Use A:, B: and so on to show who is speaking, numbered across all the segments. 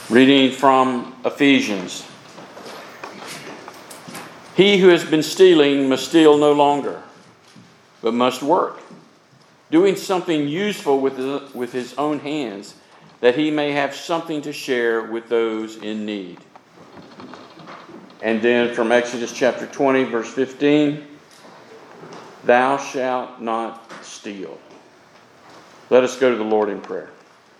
A: Reading from Ephesians. He who has been stealing must steal no longer, but must work, doing something useful with his own hands, that he may have something to share with those in need. And then from Exodus chapter 20, verse 15, thou shalt not steal. Let us go to the Lord in prayer.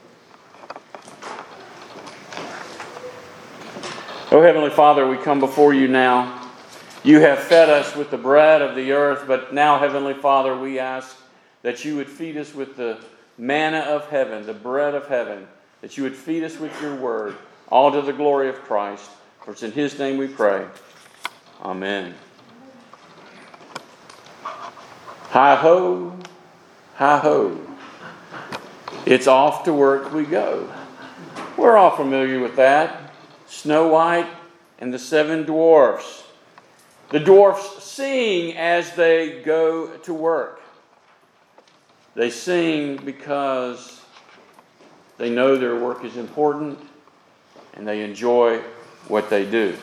A: Oh, Heavenly Father, we come before you now. You have fed us with the bread of the earth, but now, Heavenly Father, we ask that you would feed us with the manna of heaven, the bread of heaven, that you would feed us with your word, all to the glory of Christ. For it's in his name we pray. Amen. Hi-ho, hi-ho. It's off to work we go. We're all familiar with that. Snow White and the Seven Dwarfs. The dwarfs sing as they go to work. They sing because they know their work is important and they enjoy what they do.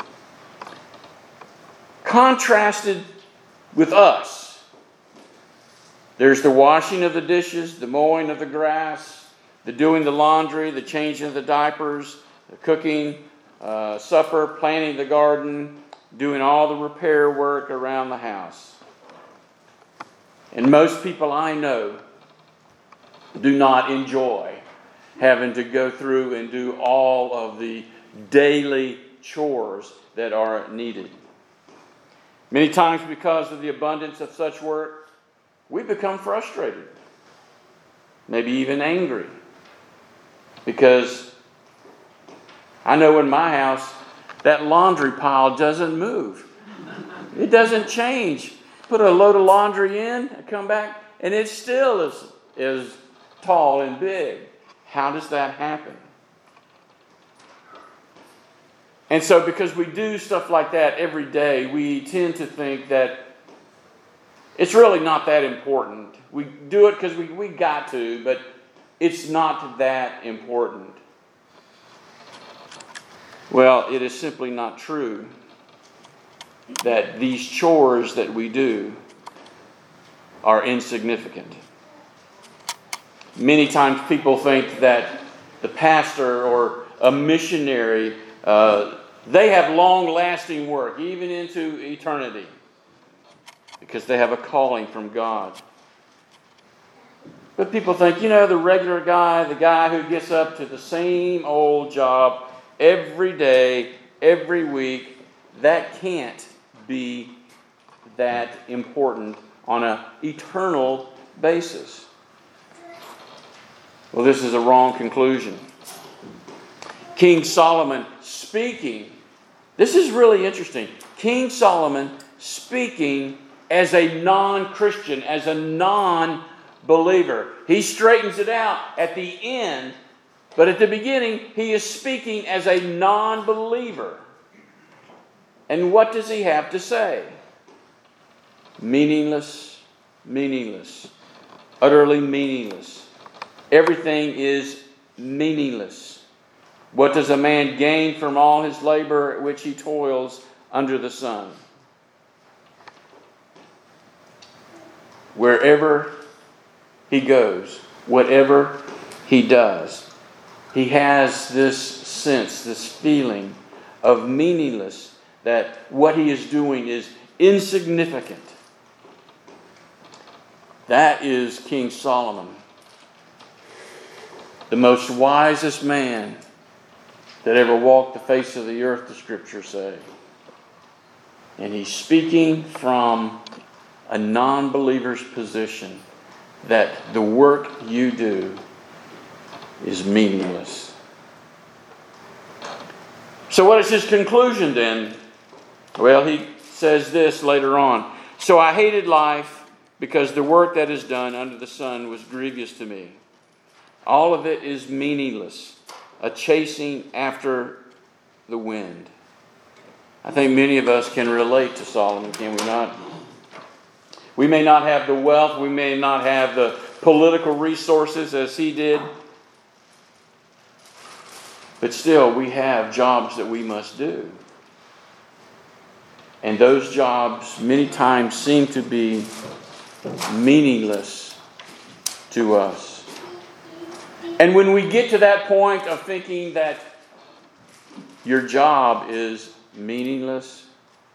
A: Contrasted with us, there's the washing of the dishes, the mowing of the grass, the doing the laundry, the changing of the diapers, the cooking, supper, planting the garden, doing all the repair work around the house. And most people I know do not enjoy having to go through and do all of the daily chores that are needed. Many times, because of the abundance of such work, we become frustrated, maybe even angry, because I know in my house, that laundry pile doesn't move. It doesn't change. Put a load of laundry in, I come back, and it still is tall and big. How does that happen? And so because we do stuff like that every day, we tend to think that it's really not that important. We do it because we got to, but it's not that important. Well, it is simply not true that these chores that we do are insignificant. Many times people think that the pastor or a missionary, they have long-lasting work, even into eternity, because they have a calling from God. But people think, the regular guy, the guy who gets up to the same old job every day, every week, that can't be that important on an eternal basis. Well, this is a wrong conclusion. King Solomon speaking, this is really interesting. King Solomon speaking as a non-Christian, as a non-believer. He straightens it out at the end. But at the beginning, he is speaking as a non-believer. And what does he have to say? Meaningless, meaningless, utterly meaningless. Everything is meaningless. What does a man gain from all his labor at which he toils under the sun? Wherever he goes, whatever he does, he has this sense, this feeling of meaningless, that what he is doing is insignificant. That is King Solomon, the most wisest man that ever walked the face of the earth, the Scriptures say. And he's speaking from a non-believer's position, that the work you do is meaningless. So what is his conclusion then? Well, he says this later on. So I hated life because the work that is done under the sun was grievous to me. All of it is meaningless, a chasing after the wind. I think many of us can relate to Solomon, can we not? We may not have the wealth, we may not have the political resources as he did, But still, we have jobs that we must do. And those jobs many times seem to be meaningless to us. And when we get to that point of thinking that your job is meaningless,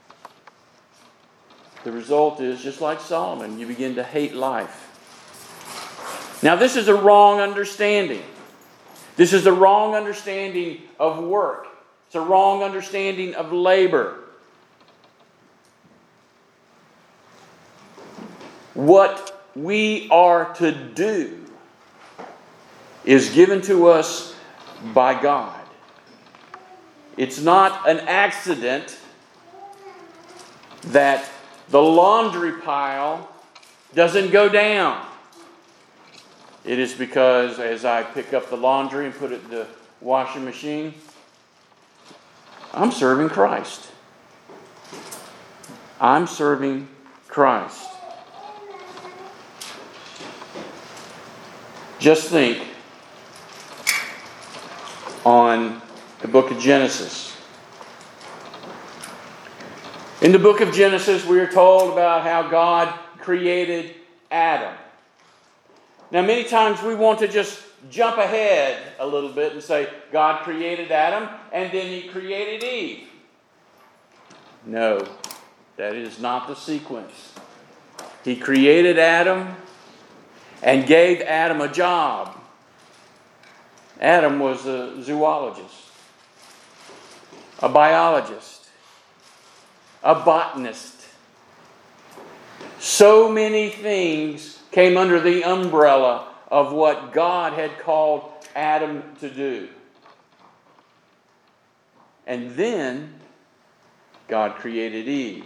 A: the result is, just like Solomon, you begin to hate life. Now, this is a wrong understanding. This is a wrong understanding of work. It's a wrong understanding of labor. What we are to do is given to us by God. It's not an accident that the laundry pile doesn't go down. It is because as I pick up the laundry and put it in the washing machine, I'm serving Christ. I'm serving Christ. Just think on the book of Genesis. In the book of Genesis, we are told about how God created Adam. Now, many times we want to just jump ahead a little bit and say, God created Adam and then He created Eve. No, that is not the sequence. He created Adam and gave Adam a job. Adam was a zoologist, a biologist, a botanist. So many things came under the umbrella of what God had called Adam to do. And then God created Eve.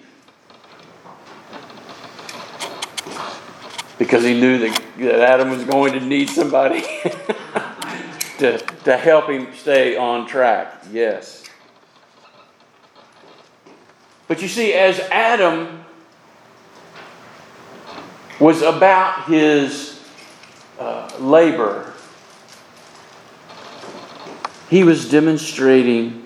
A: Because He knew that Adam was going to need somebody to help him stay on track. Yes. But you see, as Adam was about his labor, he was demonstrating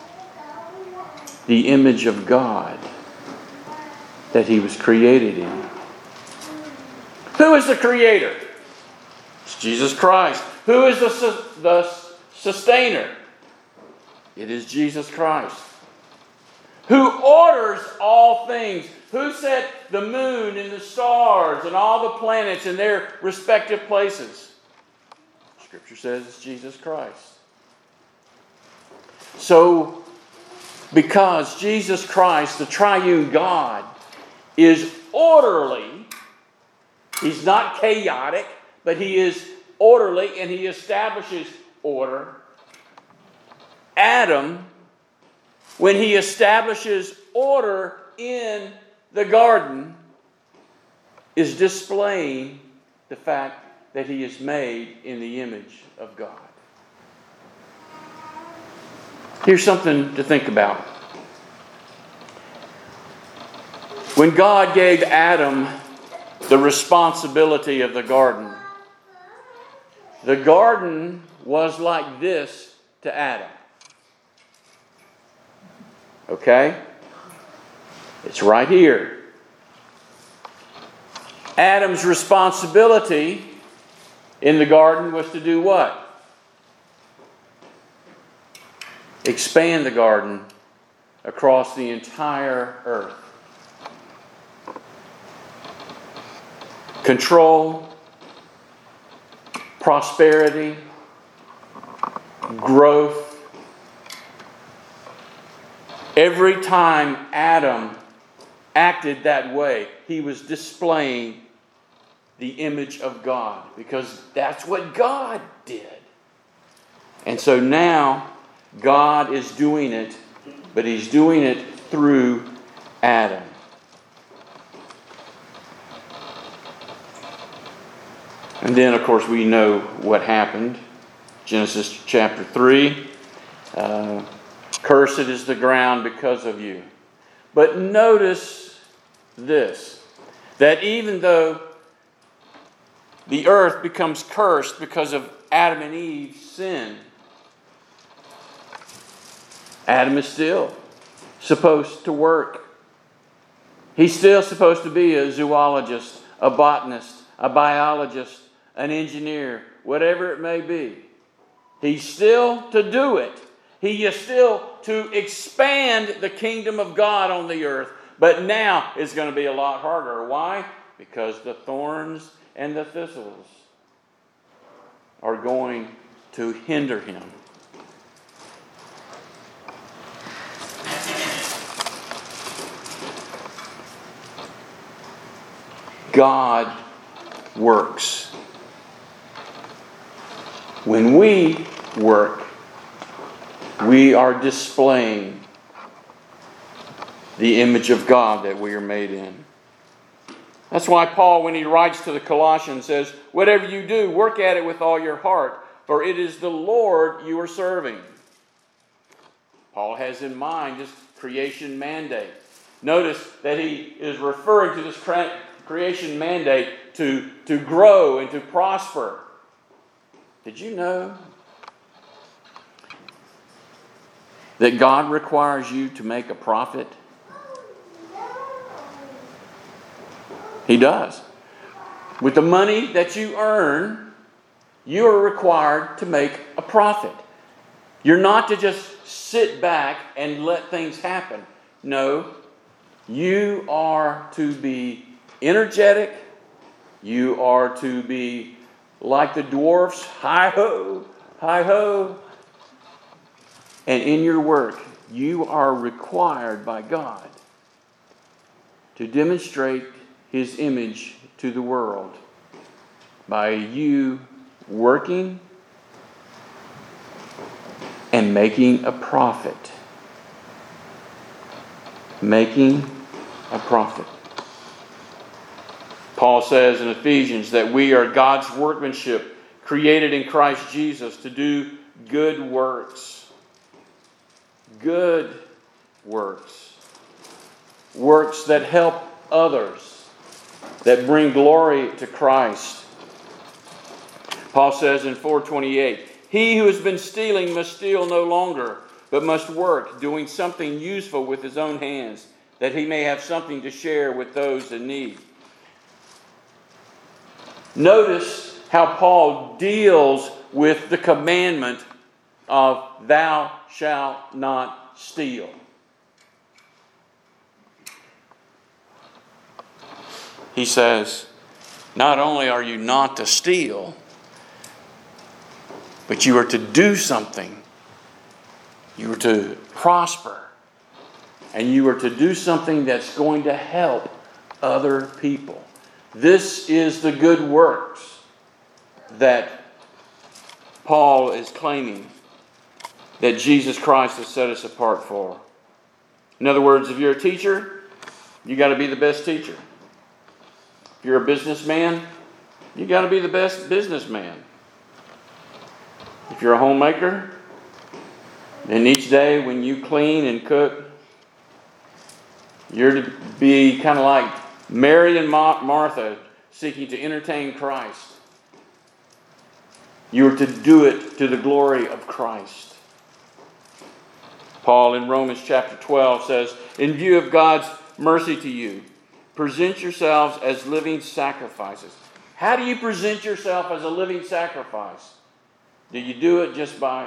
A: the image of God that he was created in. Who is the creator? It's Jesus Christ. Who is the sustainer? It is Jesus Christ. Who orders all things? Who set the moon and the stars and all the planets in their respective places? Scripture says it's Jesus Christ. So, because Jesus Christ, the triune God, is orderly, He's not chaotic, but He is orderly and He establishes order. Adam, when he establishes order in the garden, is displaying the fact that he is made in the image of God. Here's something to think about. When God gave Adam the responsibility of the garden was like this to Adam. Okay? It's right here. Adam's responsibility in the garden was to do what? Expand the garden across the entire earth. Control, prosperity, growth. Every time Adam acted that way, he was displaying the image of God, because that's what God did. And so now God is doing it, but He's doing it through Adam. And then, of course, we know what happened. Genesis chapter 3. Cursed is the ground because of you. But notice this, that even though the earth becomes cursed because of Adam and Eve's sin, Adam is still supposed to work. He's still supposed to be a zoologist, a botanist, a biologist, an engineer, whatever it may be. He's still to do it. He is still to expand the kingdom of God on the earth. But now it's going to be a lot harder. Why? Because the thorns and the thistles are going to hinder him. God works. When we work, we are displaying the image of God that we are made in. That's why Paul, when he writes to the Colossians, says, whatever you do, work at it with all your heart, for it is the Lord you are serving. Paul has in mind this creation mandate. Notice that he is referring to this creation mandate to grow and to prosper. Did you know that God requires you to make a profit? He does. With the money that you earn, you are required to make a profit. You're not to just sit back and let things happen. No, you are to be energetic. You are to be like the dwarfs, hi-ho, hi-ho. And in your work, you are required by God to demonstrate His image to the world by you working and making a profit. Making a profit. Paul says in Ephesians that we are God's workmanship, created in Christ Jesus to do good works. Good works. Works that help others, that bring glory to Christ. Paul says in 4:28, he who has been stealing must steal no longer, but must work, doing something useful with his own hands, that he may have something to share with those in need. Notice how Paul deals with the commandment of thou shalt not steal. He says, not only are you not to steal, but you are to do something. You are to prosper. And you are to do something that's going to help other people. This is the good works that Paul is claiming that Jesus Christ has set us apart for. In other words, if you're a teacher, you got to be the best teacher. If you're a businessman, you got to be the best businessman. If you're a homemaker, then each day when you clean and cook, you're to be kind of like Mary and Martha seeking to entertain Christ. You are to do it to the glory of Christ. Paul in Romans chapter 12 says, in view of God's mercy to you, present yourselves as living sacrifices. How do you present yourself as a living sacrifice? Do you do it just by,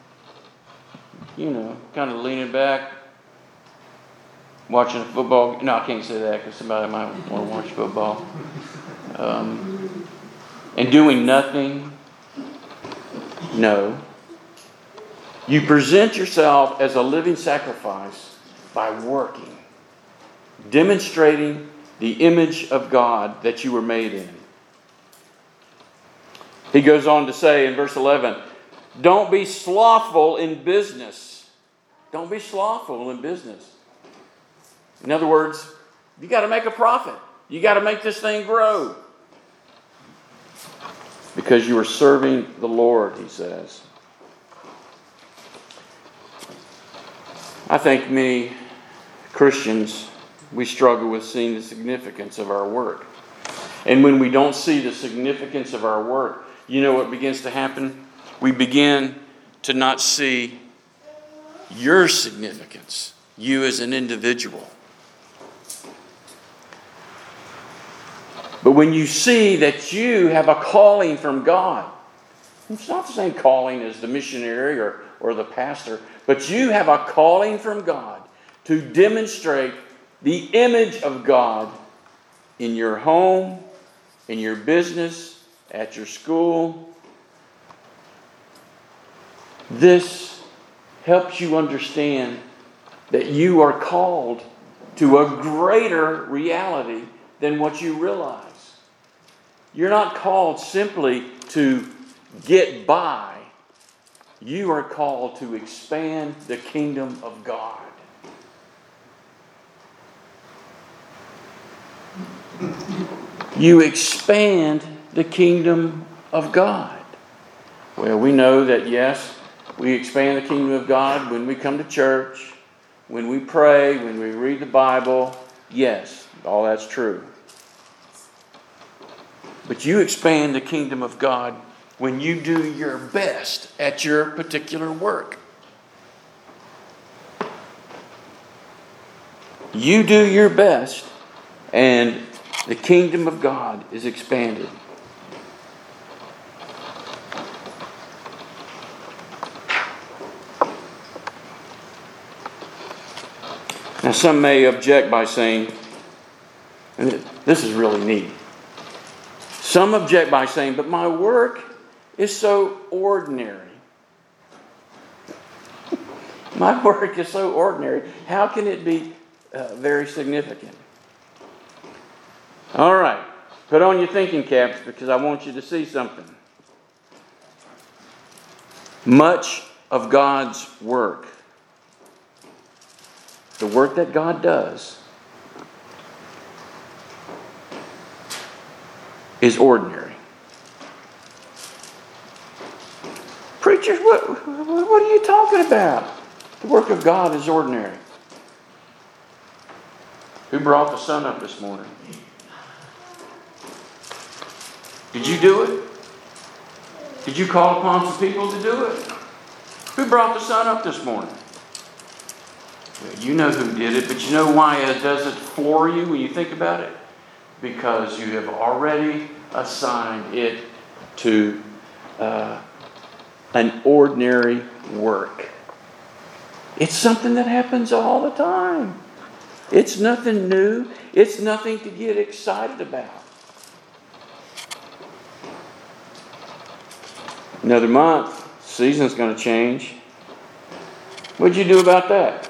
A: kind of leaning back, watching football? No, I can't say that because somebody might want to watch football. And doing nothing? No. You present yourself as a living sacrifice by working, demonstrating the image of God that you were made in. He goes on to say in verse 11, don't be slothful in business. Don't be slothful in business. In other words, you got to make a profit. You got to make this thing grow. Because you are serving the Lord, he says. I think many Christians, we struggle with seeing the significance of our work. And when we don't see the significance of our work, you know what begins to happen? We begin to not see your significance, you as an individual. But when you see that you have a calling from God, it's not the same calling as the missionary or the pastor, but you have a calling from God to demonstrate the image of God in your home, in your business, at your school. This helps you understand that you are called to a greater reality than what you realize. You're not called simply to get by. You are called to expand the kingdom of God. You expand the kingdom of God. Well, we know that, yes, we expand the kingdom of God when we come to church, when we pray, when we read the Bible. Yes, all that's true. But you expand the kingdom of God when you do your best at your particular work. You do your best, and the kingdom of God is expanded. Now, some may object by saying, and this is really neat. Some object by saying, but my work is so ordinary. My work is so ordinary. How can it be very significant? All right. Put on your thinking caps because I want you to see something. Much of God's work, the work that God does, is ordinary. Preachers, what are you talking about? The work of God is ordinary. Who brought the sun up this morning? Did you do it? Did you call upon some people to do it? Who brought the sun up this morning? Well, you know who did it, but you know why it doesn't floor you when you think about it? Because you have already assigned it to an ordinary work. It's something that happens all the time. It's nothing new. It's nothing to get excited about. Another month, season's going to change. What'd you do about that?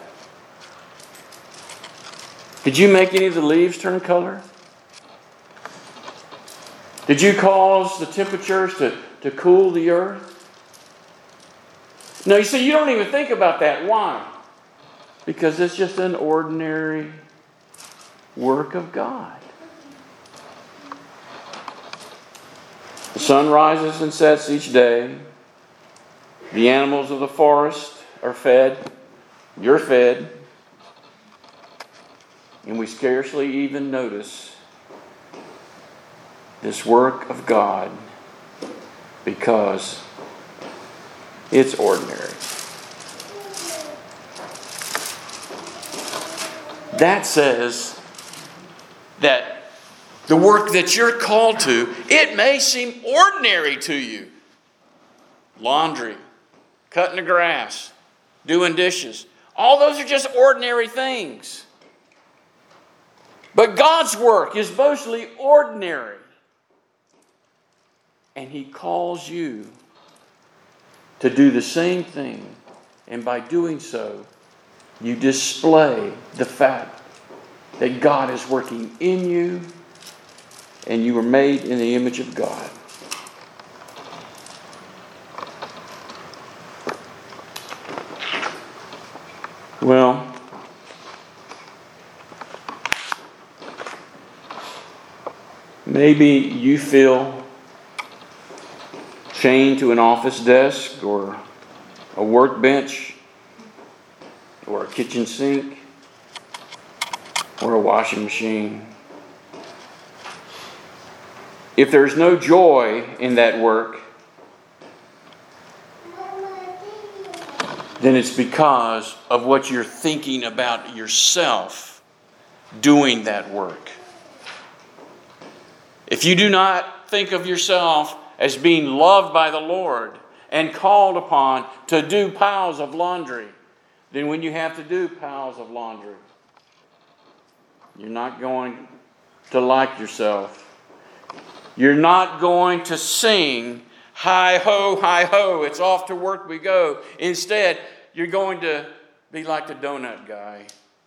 A: Did you make any of the leaves turn color? Did you cause the temperatures to cool the earth? No, you see, you don't even think about that. Why? Because it's just an ordinary work of God. The sun rises and sets each day. The animals of the forest are fed. You're fed. And we scarcely even notice this work of God because it's ordinary. That says that the work that you're called to, it may seem ordinary to you. Laundry, cutting the grass, doing dishes. All those are just ordinary things. But God's work is mostly ordinary. And He calls you to do the same thing. And by doing so, you display the fact that God is working in you and you were made in the image of God. Well, maybe you feel chained to an office desk or a workbench or a kitchen sink or a washing machine. If there's no joy in that work, then it's because of what you're thinking about yourself doing that work. If you do not think of yourself as being loved by the Lord and called upon to do piles of laundry, then when you have to do piles of laundry, you're not going to like yourself. You're not going to sing, hi ho, it's off to work we go. Instead, you're going to be like the donut guy.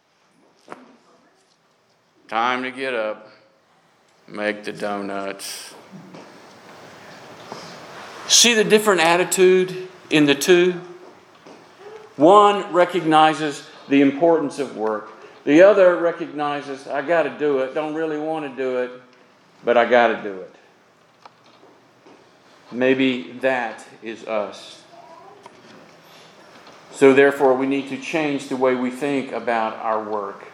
A: Time to get up, make the donuts. See the different attitude in the two? One recognizes the importance of work. The other recognizes, I got to do it. Don't really want to do it, but I got to do it. Maybe that is us. So therefore, we need to change the way we think about our work.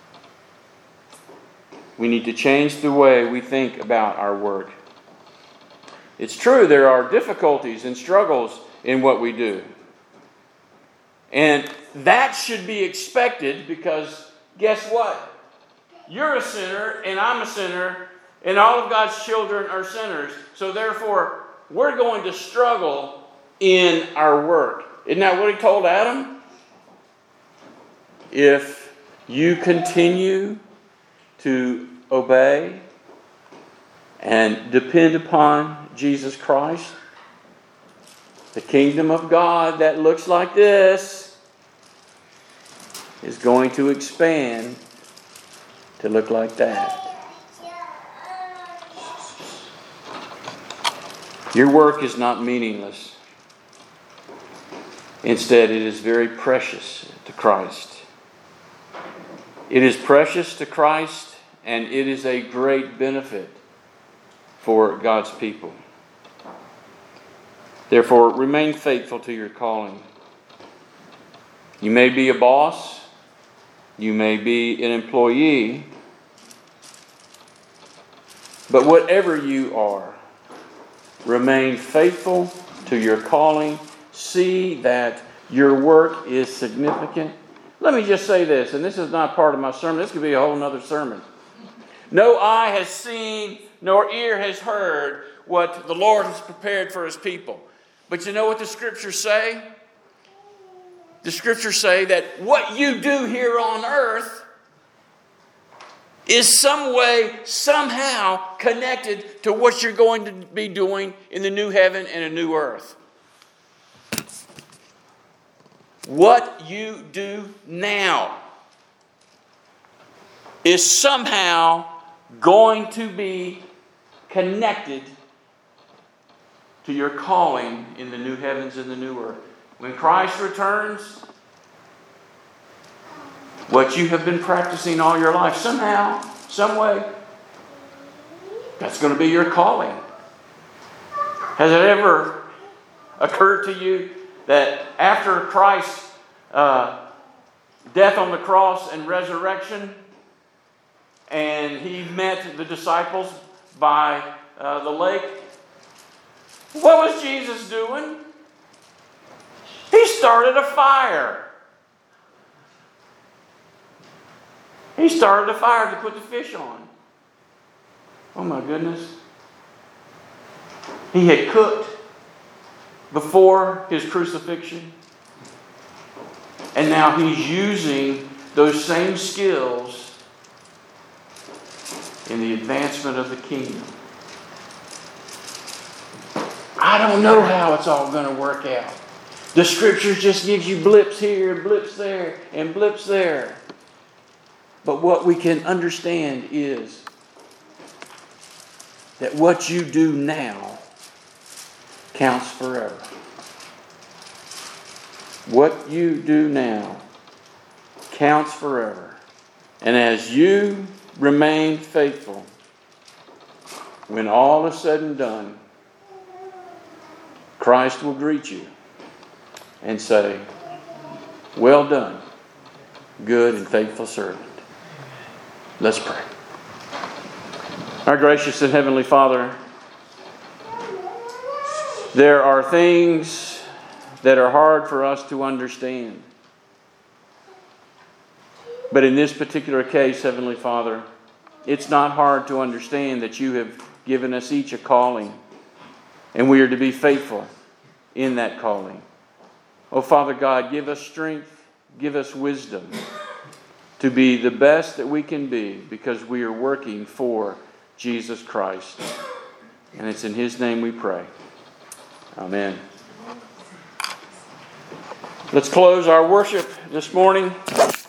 A: We need to change the way we think about our work. It's true, there are difficulties and struggles in what we do. And that should be expected because guess what? You're a sinner and I'm a sinner and all of God's children are sinners. So therefore, we're going to struggle in our work. Isn't that what he told Adam? If you continue to obey and depend upon Jesus Christ, the kingdom of God that looks like this is going to expand to look like that. Your work is not meaningless. Instead, it is very precious to Christ. It is precious to Christ, and it is a great benefit for God's people. Therefore, remain faithful to your calling. You may be a boss. You may be an employee. But whatever you are, remain faithful to your calling. See that your work is significant. Let me just say this, and this is not part of my sermon. This could be a whole other sermon. No eye has seen, nor ear has heard what the Lord has prepared for His people. But you know what the Scriptures say? The Scriptures say that what you do here on earth is some way, somehow connected to what you're going to be doing in the new heaven and a new earth. What you do now is somehow going to be connected to your calling in the new heavens and the new earth. When Christ returns, what you have been practicing all your life, somehow, some way, that's going to be your calling. Has it ever occurred to you that after Christ's death on the cross and resurrection, and He met the disciples by the lake, what was Jesus doing? He started a fire. He started a fire to put the fish on. Oh my goodness. He had cooked before His crucifixion. And now He's using those same skills in the advancement of the kingdom. I don't know how it's all going to work out. The Scriptures just gives you blips here, blips there, and blips there. But what we can understand is that what you do now counts forever. What you do now counts forever. And as you remain faithful, when all is said and done, Christ will greet you and say, "Well done, good and faithful servant." Let's pray. Our gracious and heavenly Father, there are things that are hard for us to understand. But in this particular case, Heavenly Father, it's not hard to understand that you have given us each a calling, and we are to be faithful in that calling. Oh, Father God, give us strength, give us wisdom to be the best that we can be, because we are working for Jesus Christ. And it's in His name we pray. Amen. Let's close our worship this morning